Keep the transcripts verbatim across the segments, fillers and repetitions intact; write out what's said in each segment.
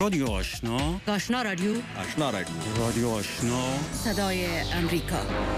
رادیو آشنا، آشنا رادیو، آشنا رادیو، رادیو آشنا، صدای امریکا.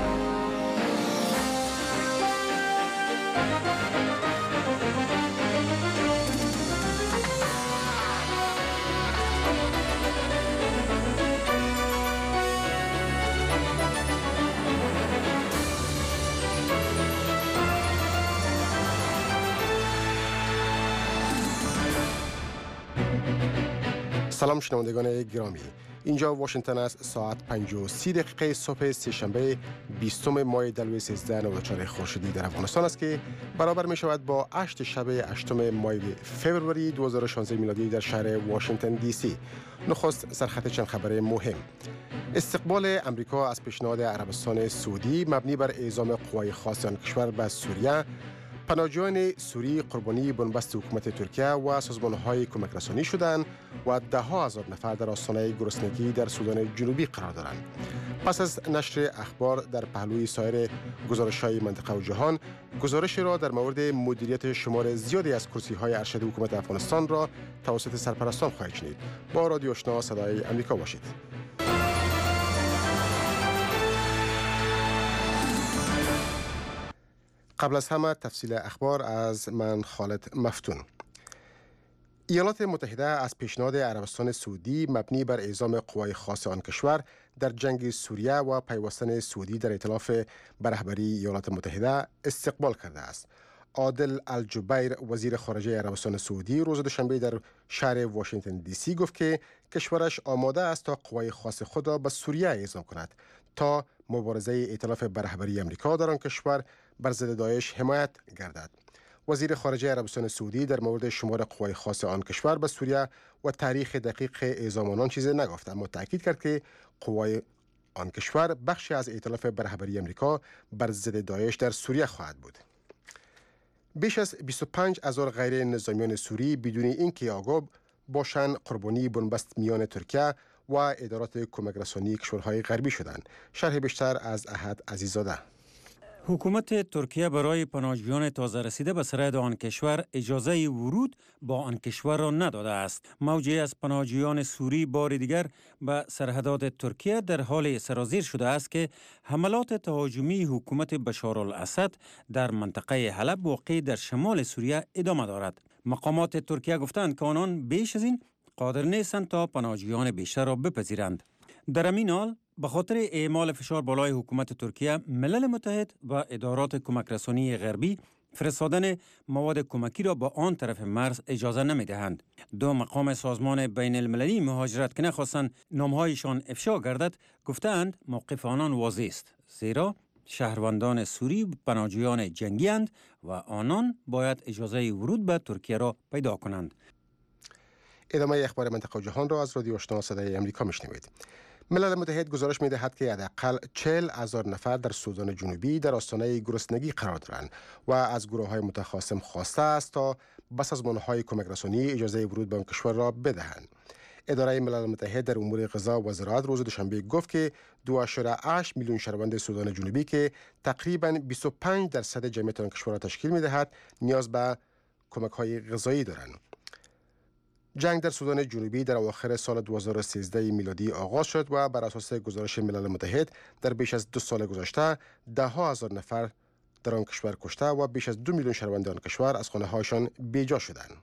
سلام شنوندگان گرامی، اینجا واشنگتن است. ساعت پنج و سی دقیقه صبح سه‌شنبه بیستم ماه دلو سیزده نود و چهار خورشیدی در افغانستان است که برابر می شود با هشت شب هشتم ماه فوریه دو هزار و شانزده میلادی در شهر واشنگتن دی سی. نخست سرخط چند خبر مهم. استقبال امریکا از پیشنهاد عربستان سعودی مبنی بر اعزام قوای خاص آن کشور به سوریه، پناهجویان سوری قربانی بنبست حکومت ترکیه و سازمان‌های کمک رسانی شدند و ده ها هزار نفر در آستانه گرسنگی در سودان جنوبی قرار دارند. پس از نشر اخبار در پهلوی سایر گزارش‌های منطقه و جهان، گزارش را در مورد مدیریت شمار زیادی از کرسی‌های ارشد حکومت افغانستان را توسط سرپرستان خواهید شنید. با رادیو آشنا صدای آمریکا باشید. قبل از همه تفصیل اخبار از من خالد مفتون. ایالات متحده از پیشنهاد عربستان سعودی مبنی بر اعزام قوای خاص آن کشور در جنگ سوریه و پیوستن سعودی در ائتلاف به رهبری ایالات متحده استقبال کرده است. عادل الجبیر وزیر خارجه عربستان سعودی روز دوشنبه در شهر واشنگتن دی سی گفت که کشورش آماده است تا قوای خاص خود را به سوریه اعزام کند تا مبارزه ائتلاف به رهبری آمریکا در آن کشور بر ضد داعش حمایت گردد. وزیر خارجه عربستان سعودی در مورد شمار قوای خاص آن کشور به سوریه و تاریخ دقیق اعزام آنان چیزی نگفت، اما تاکید کرد که قوای آن کشور بخشی از ائتلاف به رهبری آمریکا بر ضد داعش در سوریه خواهد بود. بیش از بیست و پنج هزار غیر نظامیان سوری بدون اینکه آگاه باشند قربانی بنبست میان ترکیه و ادارات کمک رسانی کشورهای غربی شدند. شرح بیشتر از احد عزیزاده. حکومت ترکیه برای پناهجویان تازه رسیده به سرحد آن کشور اجازه ورود با آن کشور را نداده است. موجی از پناهجویان سوری بار دیگر به سرحدات ترکیه در حال سرازیر شده است که حملات تهاجمی حکومت بشارالاسد در منطقه حلب واقع در شمال سوریه ادامه دارد. مقامات ترکیه گفتند که آنان بیش از این قادر نیستند تا پناهجویان بیشتر را بپذیرند. در همین حال به خاطر اعمال فشار بالای حکومت ترکیه، ملل متحد و ادارات کمک رسانی غربی فرستادن مواد کمکی را با آن طرف مرز اجازه نمی دهند. دو مقام سازمان بین المللی مهاجرت که نخواستند نامهایشان افشا گردد گفتند موقف آنان واضح است، زیرا شهروندان سوری پناهجویان جنگی اند و آنان باید اجازه ورود به ترکیه را پیدا کنند. ادامه اخبار منطقه و جهان را از رادیو آشنا صدای آمریکا میشنوید. ملل متحد گزارش می‌دهد که حداقل چهل هزار نفر در سودان جنوبی در آستانه گرسنگی قرار دارند و از گروه‌های متخاصم خواسته است تا به سازمان‌های کمک رسانی اجازه ورود به آن کشور را بدهند. اداره ملل متحد در امور غذا و زراعت روز دوشنبه گفت که دو اشاره هشت میلیون شهروند سودان جنوبی که تقریباً بیست و پنج درصد جمعیت آن کشور را تشکیل می‌دهد نیاز به کمک‌های غذایی دارند. جنگ در سودان جنوبی در اواخر سال دو هزار و سیزده میلادی آغاز شد و بر اساس گزارش ملل متحد در بیش از دو سال گذشته ده ها هزار نفر در آن کشور کشته و بیش از دو میلیون شهروند آن کشور از خانه‌هایشان بیجا شدند.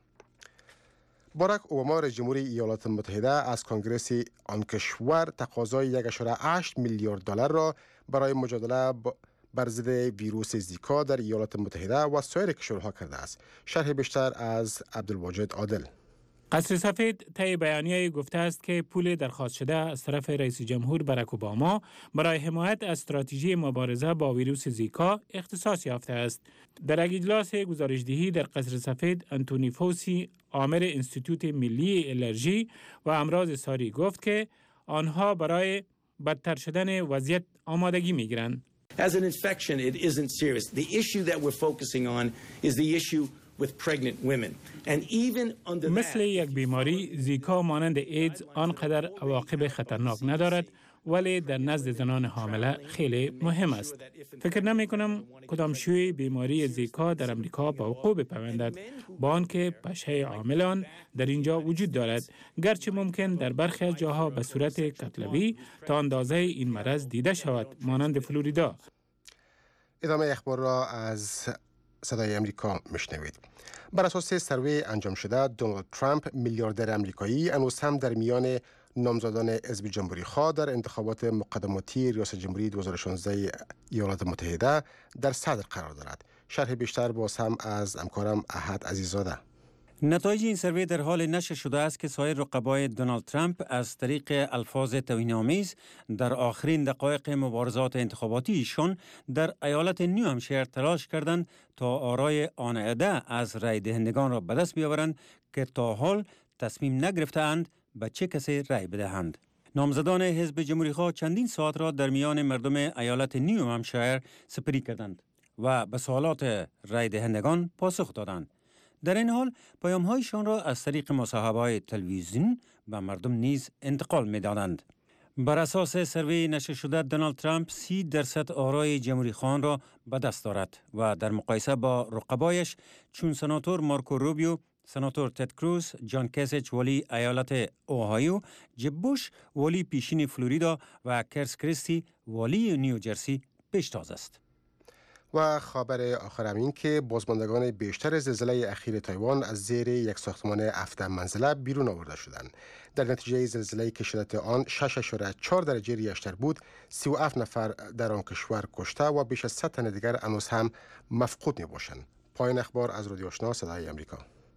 باراک اوباما رئیس جمهور ایالات متحده از کنگره آن کشور تقاضای یک و هشت میلیارد دلار را برای مجادله بر ضد ویروس زیکا در ایالات متحده و سایر کشورها کرده است. شرح بیشتر از عبدالواجد عادل. قصر سفید طی بیانیه گفته است که پول درخواست شده از طرف رئیس جمهور باراک اوباما برای حمایت از استراتژی مبارزه با ویروس زیکا اختصاص یافته است. در یک اجلاس گزارشدهی در قصر سفید، انتونی فوسی، آمر انستیتوت ملی الرژی و امراض ساری گفت که آنها برای بدتر شدن وضعیت آمادگی می‌گیرند. As an infection, it isn't serious. The issue that we're focusing on is the issue with pregnant women. And even under مثل یک بیماری، زیکا مانند ایدز آنقدر عواقب خطرناک ندارد ولی در نزد زنان حامله خیلی مهم است. فکر نمی کنم کدام شیوع بیماری زیکا در امریکا با وقوع بپیوندد، با آنکه پشه عامل آن در اینجا وجود دارد، گرچه ممکن در برخی از جاها به صورت کتلوی تا اندازه این مرض دیده شود، مانند فلوریدا. ادامه اخبار را از صدای امریکا میشنوید. بر اساس سروی انجام شده، دونالد ترامپ میلیاردر امریکایی هنوز هم در میان نامزدان حزب جمهوری خواه در انتخابات مقدماتی ریاست جمهوری دو هزار و شانزده ایالات متحده در صدر قرار دارد. شرح بیشتر باز هم از همکارم احد عزیزاده. نتایج این سروی در حال نشر شده است که سایر رقبای دونالد ترامپ از طریق الفاظ توهین‌آمیز در آخرین دقایق مبارزات انتخاباتی ایشان در ایالت نیو همشایر تلاش کردند تا آرای آن عده از رای دهندگان را به دست بیاورند که تا حال تصمیم نگرفته‌اند به چه کسی رای بدهند. نامزدان حزب جمهوری خواه چندین ساعت را در میان مردم ایالت نیو همشایر سپری کردند و به سوالات رای دهندگان پاسخ دادند. در این حال پیام‌هایشان را از طریق مصاحبه‌های تلویزیون به مردم نیز انتقال می‌دادند. بر اساس سروی نشر شده، دونالد ترامپ سی درصد آرای جمهوری خواهان را به دست دارد و در مقایسه با رقبایش چون سناتور مارکو روبیو، سناتور تد کروز، جان کسیچ ولی ایالت اوهایو، جب بوش ولی پیشین فلوریدا و کرس کریستی ولی نیوجرسی پیشتاز است. و خبر آخر این که بازماندگان بیشتر زلزله اخیر تایوان از زیر یک ساختمان هفده منزله بیرون آورده شدند. در نتیجه زلزله که شدت آن شش اشاره چهار درجه ریشتر بود، سی و هفت نفر در آن کشور کشته و بیش از صد تن دیگر هنوز هم مفقود میباشند. پایان اخبار از رادیو آشنا صدای امریکا.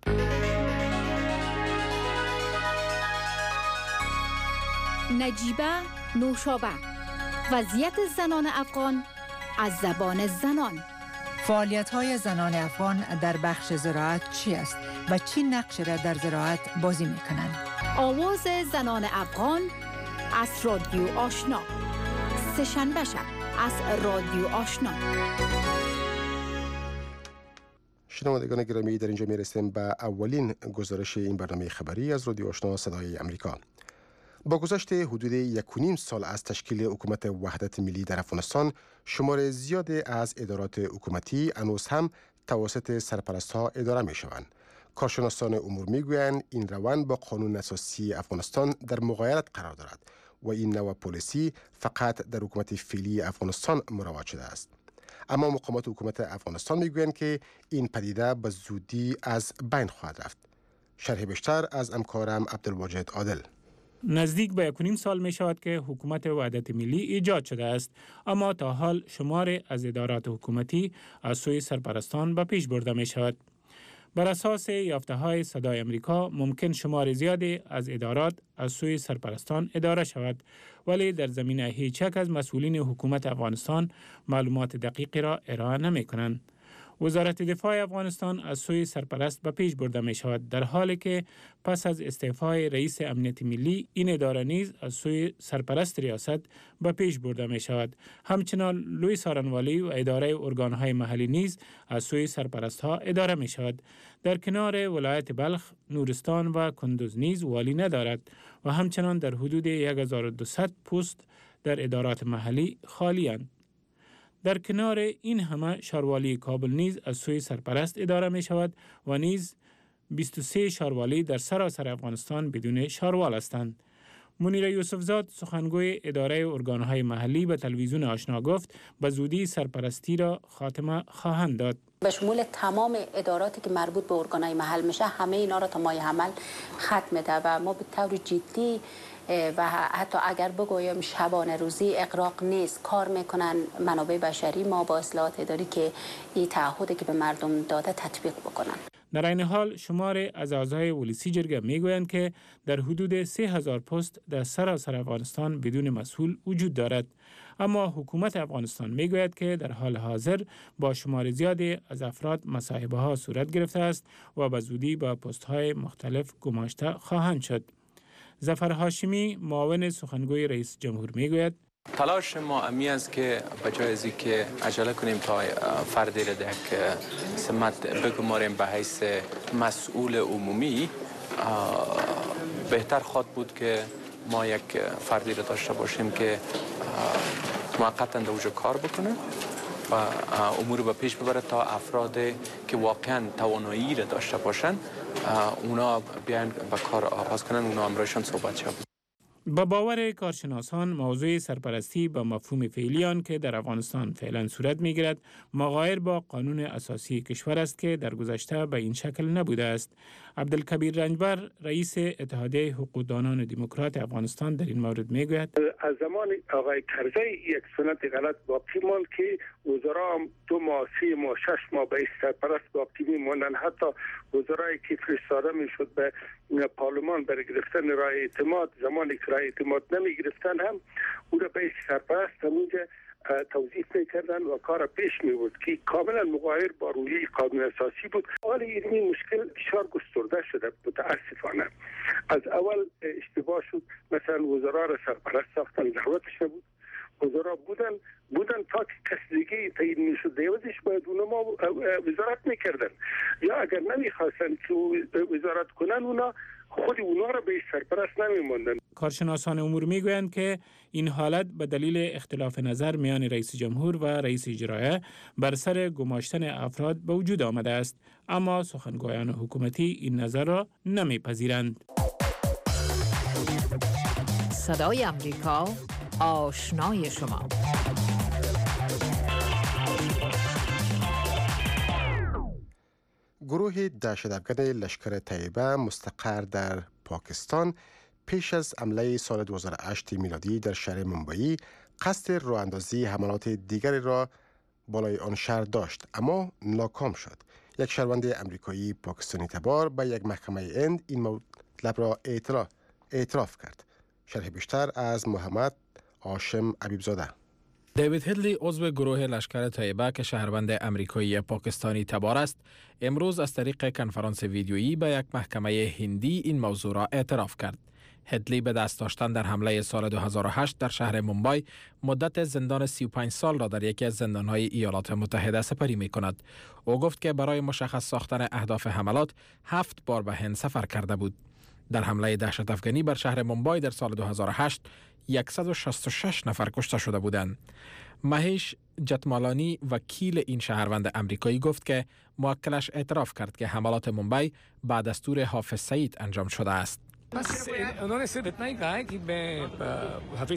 نجیبه نوشابه، وضعیت زنان افغان از زبان زنان. فعالیت‌های زنان افغان در بخش زراعت چی است و چی نقش را در زراعت بازی می‌کنند؟ آواز زنان افغان از رادیو آشنا، سه‌شنبه شب از رادیو آشنا. شنوندگان گرامی، در اینجا میرسیم به اولین گزارش این برنامه خبری از رادیو آشنا صدای امریکا. با گذشت حدود یک و نیم سال از تشکیل حکومت وحدت ملی در افغانستان، شمار زیادی از ادارات حکومتی هنوز هم توسط سرپرست‌ها اداره می‌شوند. کارشناسان امور می‌گویند این روند با قانون اساسی افغانستان در مغایرت قرار دارد و این نوع پالیسی فقط در حکومت فعلی افغانستان مروج شده است. اما مقامات حکومت افغانستان می‌گویند که این پدیده به زودی از بین خواهد رفت. شرح بیشتر از همکارم عبدالواجد عادل. نزدیک به یک و نیم سال می شود که حکومت وحدت ملی ایجاد شده است، اما تا حال شمار از ادارات حکومتی از سوی سرپرستان به پیش برده می شود. بر اساس یافته های صدای امریکا ممکن شمار زیادی از ادارات از سوی سرپرستان اداره شود، ولی در زمینه هیچ یک از مسئولین حکومت افغانستان معلومات دقیقی را ارائه نمی کنند. وزارت دفاع افغانستان از سوی سرپرست به پیش برده می شود، در حالی که پس از استعفای رئیس امنیت ملی این اداره نیز از سوی سرپرست ریاست به پیش برده می شود. همچنان لوی سارنوالی و اداره ارگانهای محلی نیز از سوی سرپرست ها اداره می شود. در کنار ولایت بلخ، نورستان و کندوز نیز والی ندارد و همچنان در حدود هزار و دویست پست در ادارات محلی خالی اند. در کنار این همه شاروالی کابل نیز از سوی سرپرست اداره می شود و نیز بیست و سه شاروالی در سراسر افغانستان بدون شاروال هستند. منیر یوسفزاد سخنگوی اداره ارگانهای محلی به تلویزیون آشنا گفت به زودی سرپرستی را خاتمه خواهند داد. به شمول تمام اداراتی که مربوط به ارگانهای محل میشه همه اینا را تا ماه عمل ختم ده و ما به طور جدی و حتی اگر بگویم شبانه روزی اغراق نیست کار میکنن منابع بشری ما با اصلاحات اداری که این تعهدی که به مردم داده تطبیق بکنن. در این حال شمار از اعضای ولسی جرگه میگویند که در حدود سه هزار پست در سراسر افغانستان بدون مسئول وجود دارد، اما حکومت افغانستان میگوید که در حال حاضر با شمار زیادی از افراد مصاحبه ها صورت گرفته است و به زودی با پست های مختلف گماشته خواهند شد. ظفر هاشمی معاون سخنگوی رئیس جمهور میگوید تلاش ما امی است که بجای از که عجله کنیم تا فردی را در سمت بگماریم به حیث مسئول عمومی، بهتر خواهد بود که ما یک فردی را داشته باشیم که موقتا در اونجا کار بکنه و امور به پیش ببره تا افرادی که واقعا توانایی را داشته باشن اونا بیان به کار آغاز کنن، اونا امرایشان صحبت شد. با باور کارشناسان موضوع سرپرستی با مفهوم فعلی آن که در افغانستان فعلا صورت می‌گیرد مغایر با قانون اساسی کشور است که در گذشته به این شکل نبوده است. عبدالکبیر رنجبر رئیس اتحادیه حقوقدانان دموکرات افغانستان در این مورد میگوید از زمان آقای کرزی یک سنت غلط باقی ماند که وزرا دو ماه سی ماه شش ماه به سرپرست باقی میموندن، حتی وزرایی که فرستاده میشد به پارلمان برای گرفتن رای اعتماد زمانی که رای اعتماد نمی گرفتن هم او را به سرپرست همونجا توظیف میکردن و کار پیش می بود که کاملا مغایر با رویه قانون اساسی بود. حالا این مشکل بسیار گسترده شده متاسفانه. از اول اشتباه شد، مثلا وزرا را سرپرست ساختن، ضرورتش نبود. وزرا بودن بودن تا که کس دیگه تعیین میشد دیوزش باید اونا ما وزارت میکردن، یا اگر نمیخواستن که وزارت کنن اونا خود اونا را به سرپرست نمیموندن. کارشناسان امور میگویند که این حالت به دلیل اختلاف نظر میان رئیس جمهور و رئیس اجرایه بر سر گماشتن افراد به وجود آمده است، اما سخنگویان حکومتی این نظر را نمیپذیرند. صدای امریکا آشنای شما. گروه دهشت‌افکن لشکر طیبه مستقر در پاکستان پیش از حمله سال دو هزار و هشت میلادی در شهر ممبئی قصد راه اندازی حملات دیگری را بالای آن شهر داشت، اما ناکام شد. یک شهروند امریکایی پاکستانی تبار به یک محکمه هند این مطلب را اعتراف, اعتراف کرد. شرح بیشتر از محمد هاشم حبیبزاده. دیوید هدلی عضو گروه لشکر طیبه که شهروند امریکایی پاکستانی تبار است، امروز از طریق کنفرانس ویدیویی به یک محکمه هندی این موضوع را اعتراف کرد. هدلی به دست داشتن در حمله سال دو هزار و هشت در شهر ممبئی مدت زندان سی و پنج سال را در یکی از زندان‌های ایالات متحده سپری می‌کند. او گفت که برای مشخص ساختن اهداف حملات هفت بار به هند سفر کرده بود. در حمله دهشت افغانی بر شهر ممبئی در سال دو هزار و هشت صد و شصت و شش نفر کشته شده بودند. مهیش جتمالانی وکیل این شهروند امریکایی گفت که موکلش اعتراف کرد که حملات ممبئی با دستور حافظ سعید انجام شده است. उन्होंने सिर्फ इतना ही कहा है कि मैं हाफिज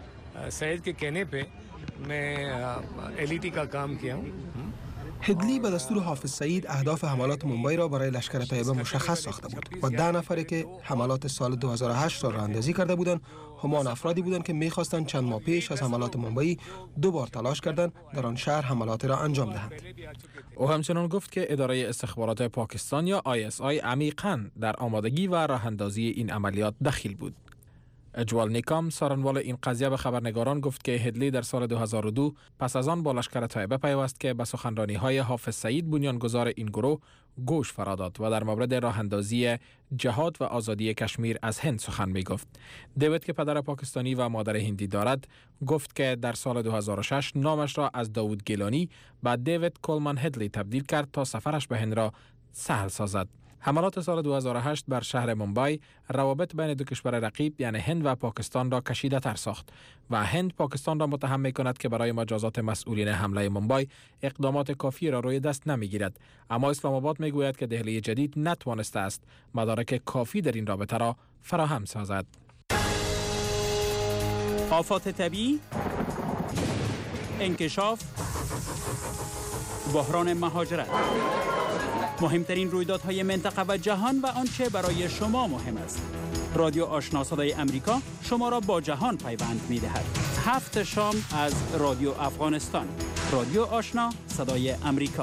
सईद के कहने पे मैं एलईटी का काम किया हूँ. هدلی به دستور حافظ سعید اهداف حملات ممبئی را برای لشکر طیبه مشخص ساخته بود و ده نفری که حملات سال دو هزار و هشت را راه‌اندازی کرده بودند همان افرادی بودند که می‌خواستند چند ماه پیش از حملات ممبئی دو بار تلاش کردند در آن شهر حملات را انجام دهند. او همچنان گفت که اداره استخبارات پاکستان یا آی اس آی عمیقاً در آمادگی و راه‌اندازی این عملیات دخیل بود. اجوال نیکام سارنوال این قضیه به خبرنگاران گفت که هدلی در سال دو هزار و دو پس از آن با لشکر طیبه پیوست که به سخنرانی‌های حافظ سعید بنیانگذار این گروه گوش فرا داد و در مورد راه اندازی جهاد و آزادی کشمیر از هند سخن می گفت. دیوید که پدر پاکستانی و مادر هندی دارد گفت که در سال دو هزار و شش نامش را از داوود گیلانی به دیوید کولمن هدلی تبدیل کرد تا سفرش به هند را سهل سازد. حملات سال دو هزار و هشت بر شهر ممبئی روابط بین دو کشور رقیب یعنی هند و پاکستان را کشیده تر ساخت و هند پاکستان را متهم می کند که برای مجازات مسئولین حمله ممبئی اقدامات کافی را روی دست نمی گیرد، اما اسلام آباد می گوید که دهلی جدید نتوانسته است مدارک کافی در این رابطه را فراهم سازد. آفات طبیعی، انکشاف، بحران مهاجرت، مهمترین رویدادهای منطقه و جهان و آنچه برای شما مهم است. رادیو آشنا صدای امریکا شما را با جهان پیوند می دهد. هفت شام از رادیو افغانستان. رادیو آشنا صدای امریکا.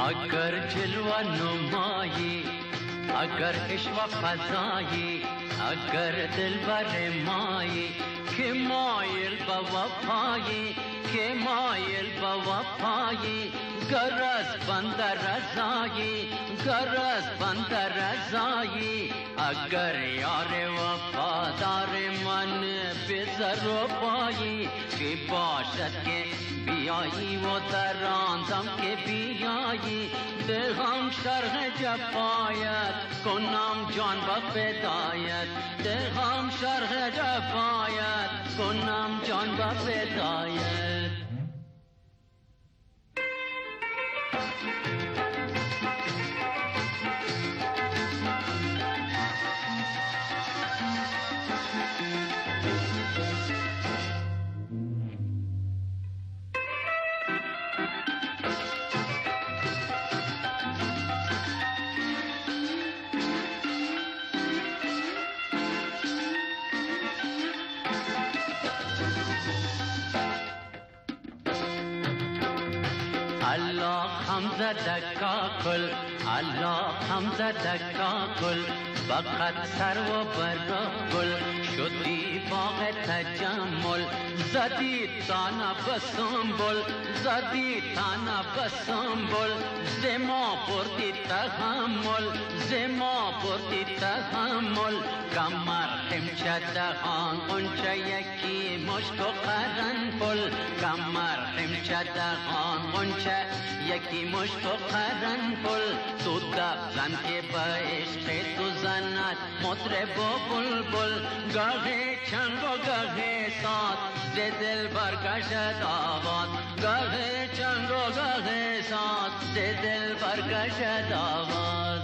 اگر جلوه نمایی، اگر عشق و فضایی، اگر دلبر مایی که مایل به وفایی، که مایل به وفایی، گر از بنده رضایی، گر از بنده رضایی، اگر یار وفادار من به زر و پایی، که باشد که بیایی و در آن دم که بیایی، دلم شرح جفایت کنم جان و فدایت، دلم شرح جفایت کنم جان و فدایت. الله حمزه دکا کل، الله حمزه دکا کل، فقط سر و برا گل شدی باغ تجمل، زدی تانا بسنبل، زدی تانا بسنبل، زما بردی تحمل، زما بردی تحمل، کمر خمچه دهان قنچه یکی مشک و قرنفل، کمر خمچه دهان قنچه یکی مشک و قرنفل، تو دف زن که به عشق تو زند مطرب و بلبل، گاهی چنگ و گاهی ساز ز دل برکشد آواز، گاهی چنگ و گاهی ساز ز دل برکشد آواز.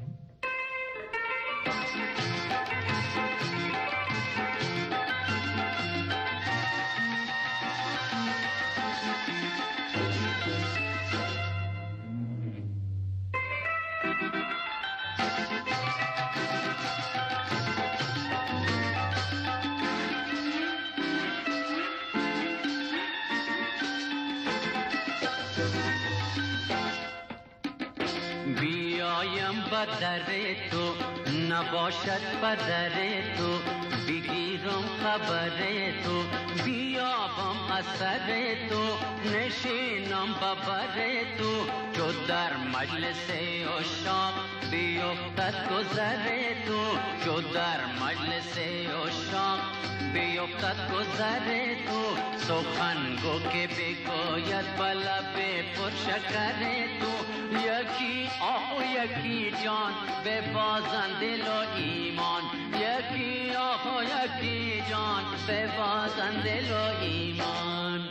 بیایم به در تو نباشد به در تو، بگیرم خبر تو بیابم اثر تو، نشینم به بر تو چو در مجلس عشاق بیفتد گذر تو، چو در مجلس عشاق بیفتد گذر تو، سخن گو که بگوید به لب پرشکر تو، یکی آه و یکی جان به بازن دل و ایمان، یکی آه و یکی جان به بازن دل و ایمان.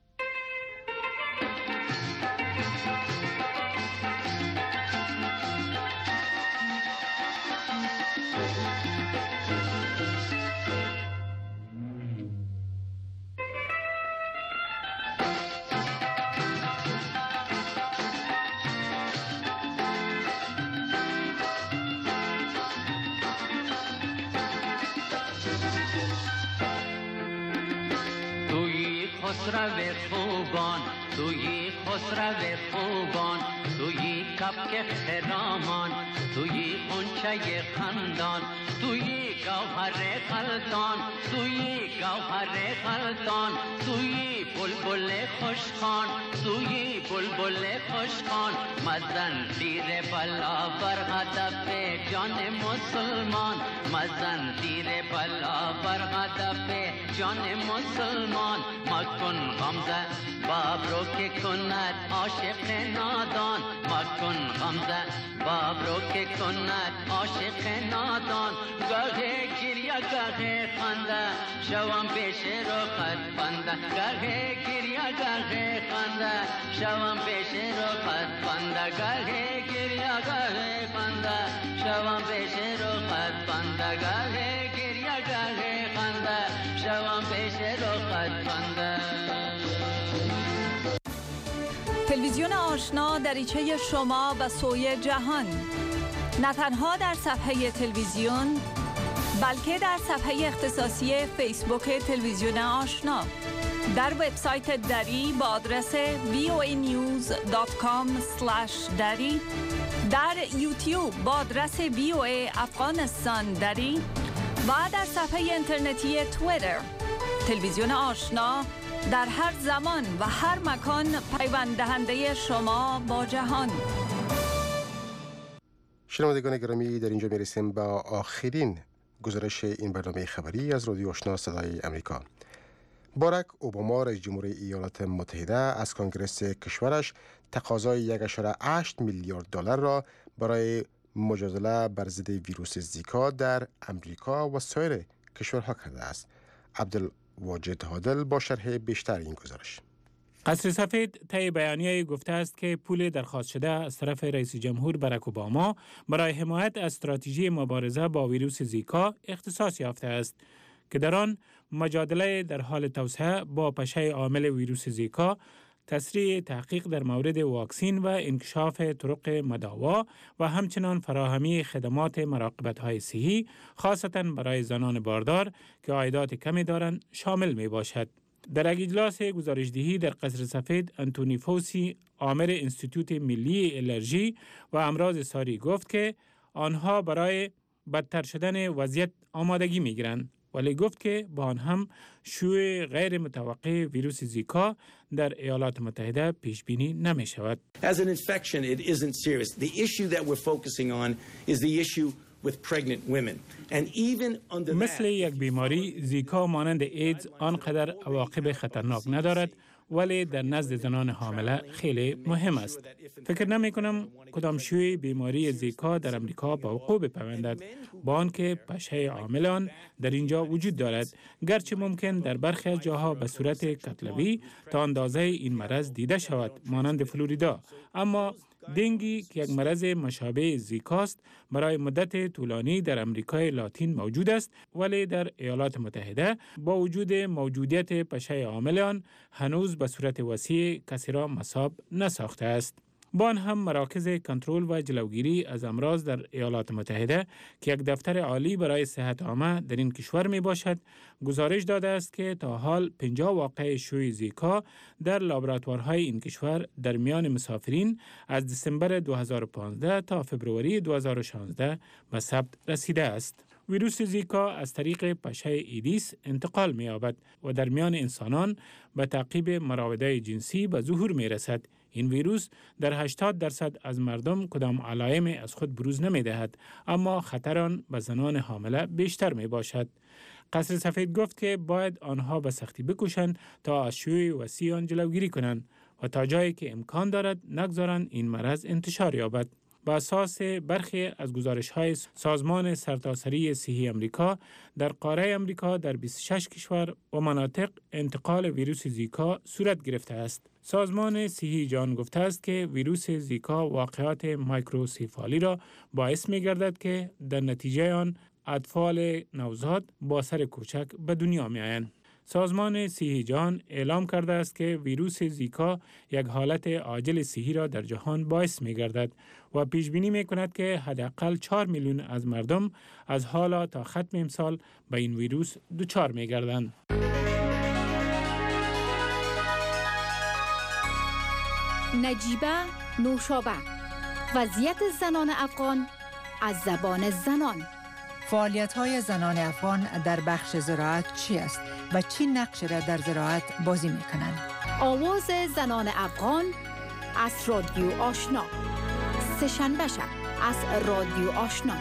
خسرو خوبان توی خسرو خوبان، توی کبک خرامان، توی خونچه خندان، توی گوهر خلدان، توی گوهر خلدان، توی بلبل خوشخوان، توی بلبل خوشخوان، مزن تیر بلا بر هدف جان مسلمان، مزن تیر بلا بر هدف جان مسلمان، مکن غمزه بابرو که کند عاشق نادان، مکن غمزه بابرو که کند عاشق نادان، گاهی گریه گاهی خنده شوم پیش رخت بنده، گاهی گریه گاهی خنده شوم پیش رخت بنده، گاهی گریه گاهی خنده شوم پیش رخت بنده، گاهی گریه گاهی خنده شوم پیش رخت بنده. تلویزیون آشنا دریچه شما و سوی جهان، نه تنها در صفحه تلویزیون بلکه در صفحه اختصاصی فیسبوک تلویزیون آشنا در وبسایت دری با آدرس وی او ای نیوز دات کام اسلش دری، در یوتیوب با آدرس وی او ای افغانستان دری و در صفحه اینترنتی توییتر. تلویزیون آشنا در هر زمان و هر مکان پیوند دهنده شما با جهان. شنوندگان گرامی، در اینجا میرسیم با آخرین گزارش این برنامه خبری از رادیو آشنا صدای امریکا. باراک اوباما رئیس جمهوری ایالات متحده از کنگره کشورش تقاضای یک و هشت میلیارد دلار را برای مجادله بر ضد ویروس زیکا در امریکا و سایر کشورها کرده است. عبدالواجد هادل با شرح بیشتر این گزارش. قصر سفید طی بیانیه گفته است که پول درخواست شده از طرف رئیس جمهور باراک اوباما برای حمایت از استراتژی مبارزه با ویروس زیکا اختصاص یافته است که در آن مجادله در حال توسعه با پشه عامل ویروس زیکا، تسریع تحقیق در مورد واکسین و انکشاف طرق مداوا و همچنان فراهمی خدمات مراقبت‌های صحی خاصتاً برای زنان باردار که عایدات کمی دارند شامل می باشد. در یک اجلاس گزارشدهی در قصر سفید، انتونی فوسی، آمر انستیتوت ملی الرژی و امراض ساری گفت که آنها برای بدتر شدن وضعیت آمادگی می گیرند، ولی گفت که با آن هم شیوع غیر متوقع ویروس زیکا در ایالات متحده پیش بینی نمی شود. As an infection, it isn't serious. The issue that we're focusing on is the issue with pregnant women. And even under مثل یک بیماری، زیکا مانند ایدز آنقدر عواقب خطرناک ندارد، ولی در نزد زنان حامله خیلی مهم است. فکر نمی کنم کدام شیوع بیماری زیکا در امریکا با وقوع بپیوندد، با آنکه پشه عامل آن در اینجا وجود دارد، گرچه ممکن در برخی از جاها به صورت کتلوی تا اندازه این مرض دیده شود، مانند فلوریدا. اما دنگی که یک مرض مشابه زیکاست برای مدت طولانی در امریکای لاتین موجود است، ولی در ایالات متحده با وجود موجودیت پشه عامل آن هنوز به صورت وسیع کسی را مصاب نساخته است. با آن هم مراکز کنترل و جلوگیری از امراض در ایالات متحده که یک دفتر عالی برای صحت عامه در این کشور می باشد، گزارش داده است که تا حال پنجاه واقعه شیوع زیکا در لابراتوارهای این کشور در میان مسافرین از دسامبر دو هزار و پانزده تا فوریه دو هزار و شانزده به ثبت رسیده است. ویروس زیکا از طریق پشه ایدیس انتقال می یابد و در میان انسانان به تعقیب مراوده جنسی به ظهور می رسد. این ویروس در هشتاد درصد از مردم کدام علائمی از خود بروز نمی دهد، اما خطر آن به زنان حامله بیشتر می باشد. قصر سفید گفت که باید آنها به سختی بکوشند تا از شیوع وسیع آن جلوگیری کنند و تا جایی که امکان دارد نگذارند این مرض انتشار یابد. بر اساس برخی از گزارش‌های سازمان سرتاسری صحی آمریکا، در قاره آمریکا در بیست و شش کشور و مناطق انتقال ویروس زیکا صورت گرفته است. سازمان صحی جهان گفته است که ویروس زیکا واقعات مایکروسیفالی را باعث می‌گردد که در نتیجه آن اطفال نوزاد با سر کوچک به دنیا می‌آیند. سازمان صحی جهان اعلام کرده است که ویروس زیکا یک حالت عاجل صحی را در جهان باعث می گردد و پیش بینی می کند که حداقل چهار میلیون از مردم از حالا تا ختم امسال به این ویروس دچار می گردند. نجیبه نوشابه، وضعیت زنان افغان از زبان زنان. فعالیت‌های زنان افغان در بخش زراعت چی است و چی نقش را در زراعت بازی می‌کنند؟ آواز زنان افغان از رادیو آشنا، سه‌شنبه شب از رادیو آشنا.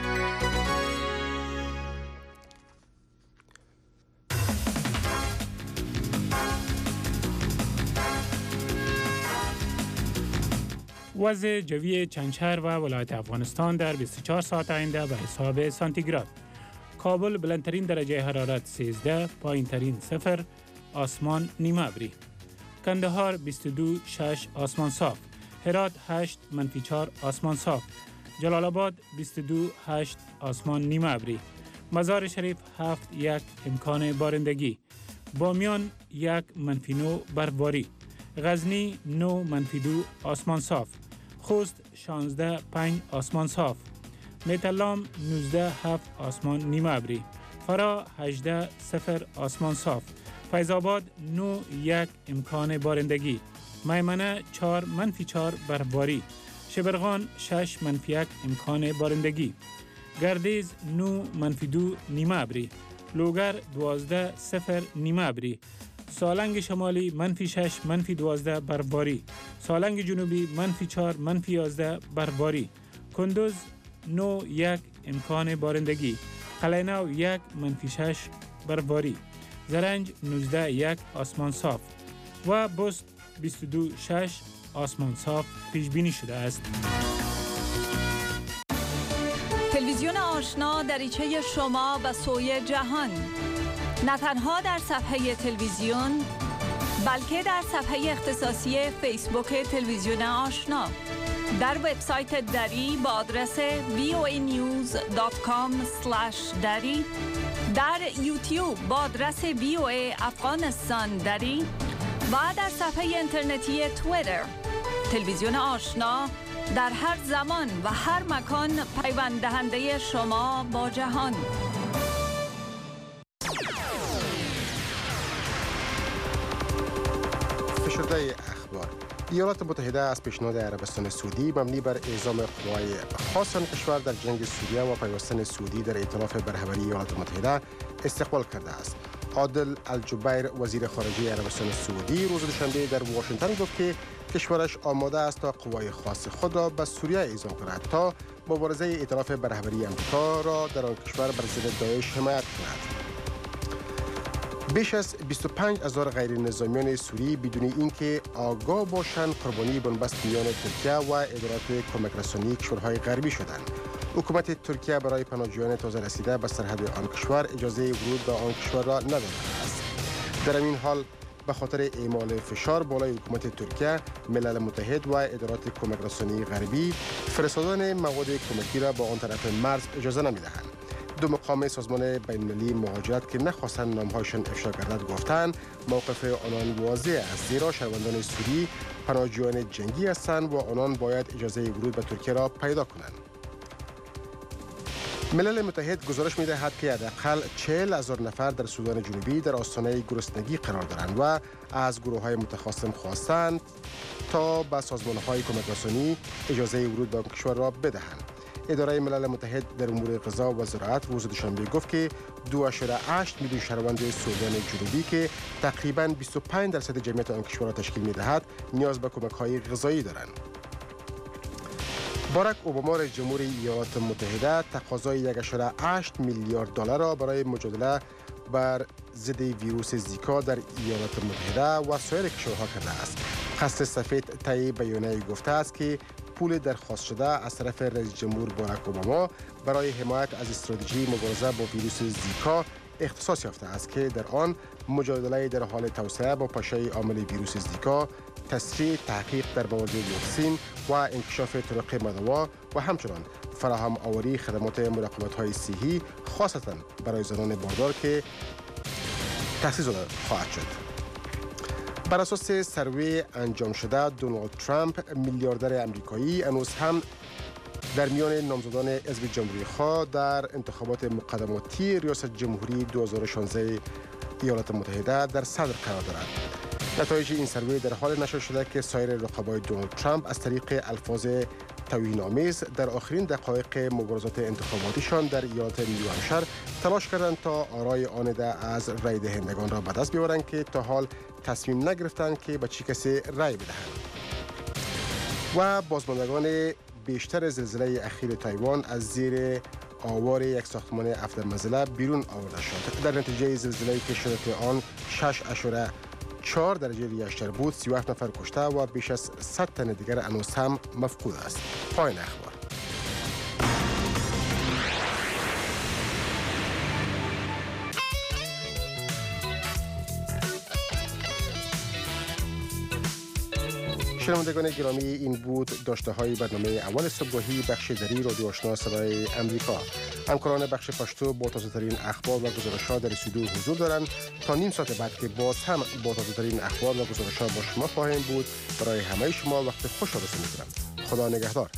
وضع جوی چنچر و ولایت افغانستان در بیست و چهار ساعت آینده به حساب سانتیگراد. کابل بلندترین درجه حرارت سیزده، پایین ترین صفر، آسمان نیمه ابری. کندهار بیست و دو شش آسمان صاف. هرات هشت منفی چهار آسمان صاف. جلال آباد بیست و دو هشت آسمان نیمه ابری. مزار شریف هفت یک امکان بارندگی. بامیان یک منفی نه برفباری. غزنی نه منفی دو آسمان صاف. خوست شانزده پنج آسمان صاف. میتلام نوزده هفت آسمان نیمه ابری. فرا هجده صفر آسمان صاف. فیض آباد نو یک امکان بارندگی. میمنه چهار منفی چهار برفباری. شبرغان شش منفی یک امکان بارندگی. گردیز نو منفی دو نیمه ابری. لوگر دوازده صفر نیمه ابری. سالنگ شمالی منفی شش منفی دوازده برفباری. سالنگ جنوبی منفی چهار منفی یازده برفباری. کندوز نو یک امکان بارندگی. قلعه‌نو یک منفی شش برفباری. زرنج نوزده یک آسمان صاف و بست بیست و دو شش آسمان صاف پیش بینی شده است. تلویزیون آشنا دریچه شما به سوی جهان، نه تنها در صفحه تلویزیون بلکه در صفحه اختصاصی فیسبوک تلویزیون آشنا، در وبسایت دری با آدرس وی او ای نیوز دات کام اسلش دری، در یوتیوب با آدرس وی او ای افغانستان دری و در صفحه اینترنتی توییتر. تلویزیون آشنا در هر زمان و هر مکان پیوند دهنده شما با جهان. فشرده اخبار. ایالات متحده از پیشنهاد عربستان سعودی مبنی بر اعزام قوای خاص آن کشور در جنگ سوریه و پیوستن سعودی در ائتلاف برهوری ایالات متحده استقبال کرده است. عادل الجبیر وزیر خارجه عربستان سعودی روز دوشنبه در واشنگتن گفت که کشورش آماده است تا قوای خاص خود را به سوریه اعزام کند تا مبارزه ائتلاف برهوری آمریکا را در آن کشور بر ضد داعش حمایت کند. بیش از بیست و پنج هزار غیر نظامیان سوری بدون اینکه آگاه باشند قربانی بنبست میان ترکیه و ادارات کمک رسانی کشورهای غربی شدند. حکومت ترکیه برای پناهجویان تازه رسیده به سرحد آن کشور اجازه ورود به آن کشور را نداده است. در این حال به خاطر اعمال فشار بالای حکومت ترکیه، ملل متحد و ادارات کمک رسانی غربی فرستادن مواد کمکی را به آن طرف مرز اجازه نمی‌دهند. دو مقام سازمان بین‌المللی مهاجرت که نخواستند نامهایشان افشا گردد گفتند موقف آنان واضح است، زیرا شهروندان سوری پناهجویان جنگی هستند و آنان باید اجازه ورود به ترکیه را پیدا کنند. ملل متحد گزارش می‌دهد که حداقل چهل هزار نفر در سودان جنوبی در آستانه گرسنگی قرار دارند و از گروه‌های متخاصم خواستند تا به سازمان‌های کمک رسانی اجازه ورود به کشور را بدهند. اداره ملل متحد در امور غذا و زراعت روز دوشنبه گفت که دو ممیز هشت میلیون شهروند سودان جنوبی که تقریباً بیست و پنج درصد جمعیت آن کشور را تشکیل می‌دهد نیاز به کمک‌های غذایی دارند. باراک اوباما رئیس جمهور ایالات متحده تقاضای یک ممیز هشت میلیارد دلار را برای مجادله بر ضد ویروس زیکا در ایالات متحده و سایر کشورها کرده است. قصد سفید طی بیانیه گفته است که پول درخواست شده از طرف رئیس جمهور باراک اوباما برای حمایت از استراتژی مبارزه با ویروس زیکا اختصاص یافته است که در آن مجادله در حال توسعه با پاشای عامل ویروس زیکا، تسریع تحقیق در موارد واکسن و انکشاف طرق مدوا و همچنان فراهم آوری خدمات مراقبت های صحی خاصتا برای زنان باردار که تأسیس داده خواهد شد. بر اساس سروی انجام شده، دونالد ترامپ میلیاردر امریکایی هنوز هم در میان نامزدان حزب جمهوری خواه در انتخابات مقدماتی ریاست جمهوری دو هزار و شانزده ایالات متحده در صدر قرار دارد. نتایج این سروی در حال نشر شده که سایر رقبای دونالد ترامپ از طریق الفاظ توهین‌آمیز در آخرین دقایق مبارزات انتخاباتیشان در ایالت نیو همشایر تلاش کردند تا آرای آنده از رای دهندگان را به دست بیاورند که تا حال تصمیم نگرفتند که به چه کسی رای بدهند. و بازماندگان بیشتر زلزله اخیر تایوان از زیر آوار یک ساختمان هفت منزله بیرون آورده شد. در نتیجه زلزله‌ای که شدت آن شش اشاره چهار درجه ریشتر بود، سی و هفت نفر کشته و بیش از صد تن دیگر هنوز هم مفقود است. پایان اخبار. شنوندگان گرامی، این بود داشته های برنامه اول صبحگاهی بخش دری رادیو آشنا صدای امریکا. همکاران بخش پشتو با تازه ترین اخبار و گزارش ها در استودیو حضور دارند. تا نیم ساعت بعد که باز هم با تازه ترین اخبار و گزارش ها با شما خواهیم بود. برای همه شما وقت خوش آرزو می‌کنم. خدا نگهدار.